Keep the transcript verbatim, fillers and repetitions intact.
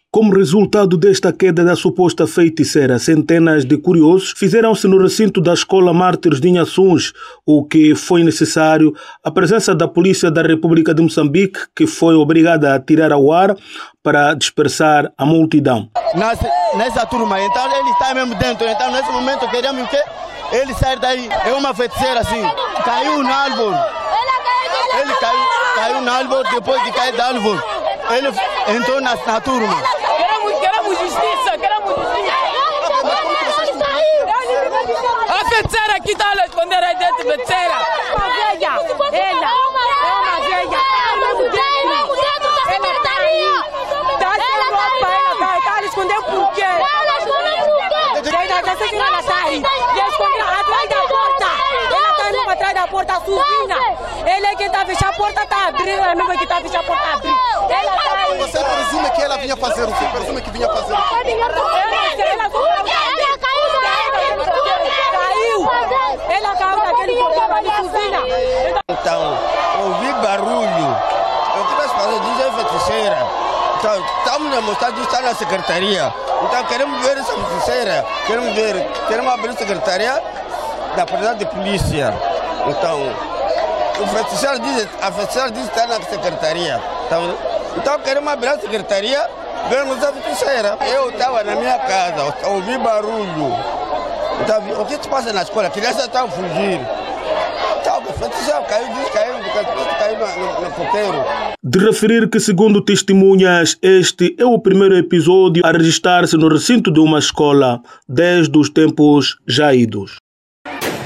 Como resultado desta queda da suposta feiticeira, centenas de curiosos fizeram-se no recinto da Escola Mártires de Inhaçuns, o que foi necessário a presença da Polícia da República de Moçambique, que foi obrigada a tirar ao ar para dispersar a multidão. Nessa, nessa turma, então ele está mesmo dentro, então nesse momento queremos que ele saia daí. É uma feiticeira assim, caiu na árvore. Ele caiu, caiu na árvore, depois de cair da árvore, ele entrou na, na turma. Queremos, queremos justiça, queremos justiça. A feiticeira aqui está a esconder aí dentro, feiticeira. Uma velha, ela é uma velha. Ela está aí. Está sem roupa, ela está a esconder por quê? Ela está aí. E esconder atrás da porta. Ela está mesmo atrás da porta, subindo. Ele é quem está a fechar a porta, está a abrir. Ela é mesmo que está a fechar a porta, a abrir. Ela está aí. Você presume que ela vinha fazer o quê? Presume que vinha fazer o quê? Ela caiu. Ela caiu daquele portão ali, cozinha. Então, ouvi barulho. Eu queria fazer, diz é feiticeira. Então, estamos a mostrar que está na secretaria. Então, queremos ver essa feiticeira. Queremos ver, queremos abrir a secretaria da Presidência de Polícia. Então, o feiticeiro diz, a feiticeira diz que está na secretaria. Então, então queremos abrir a secretaria, vemos a feiticeira. Eu estava na minha casa, ouvi barulho. Então, o que se passa na escola? A criança está a fugir. Então, o feiticeiro caiu, diz que caiu, caiu no, no coqueiro. De referir que, segundo testemunhas, este é o primeiro episódio a registrar-se no recinto de uma escola desde os tempos já idos.